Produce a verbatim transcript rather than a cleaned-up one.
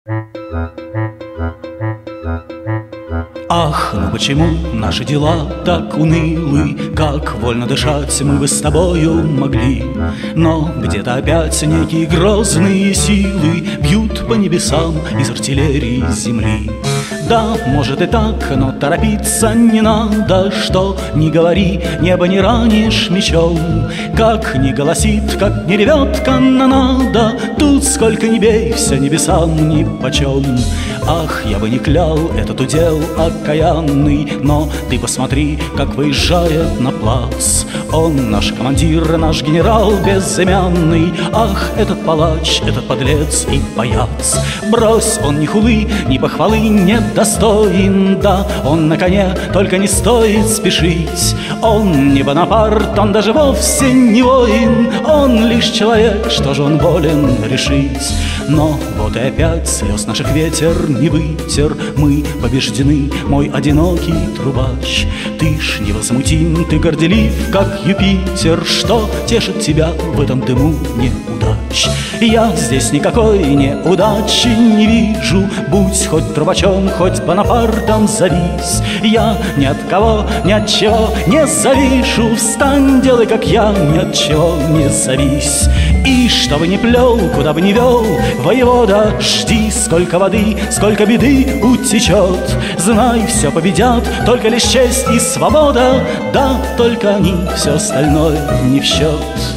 Ах, ну почему наши дела так унылы? Как вольно дышать мы бы с тобою могли. Но где-то опять некие грозные силы бьют по небесам из артиллерии земли. Да, может и так, но торопиться не надо. Что ни говори, небо не ранишь мечом. Как ни голосит, как ни ревет канонада, тут сколько ни бей, все небесам нипочем. Ах, я бы не клял этот удел окаянный, но ты посмотри, как выезжает на плац. Он наш командир, наш генерал безымянный. Ах, этот палач, этот подлец и паяц. Брось, он ни хулы, ни похвалы не достоин. Да, он на коне, только не стоит спешить. Он не Бонапарт, он даже вовсе не воин. Он лишь человек, что же он волен решить. Но вот и опять слез наших ветер не вытер. Мы побеждены, мой одинокий трубач. Ты ж невозмутим, ты горделив, как Юпитер. Что тешит тебя в этом дыму неудач? Я здесь никакой неудачи не вижу. Будь хоть трубачом, хоть Бонапартом зовись. Я ни от кого, ни от чего не завишу. Встань, делай, как я, ни от чего не завись. И что бы ни плел, куда бы ни вел воевода, жди, сколько воды, сколько беды утечет. Знай, все победят, только лишь честь и свобода. Да, только они, все остальное не в счет.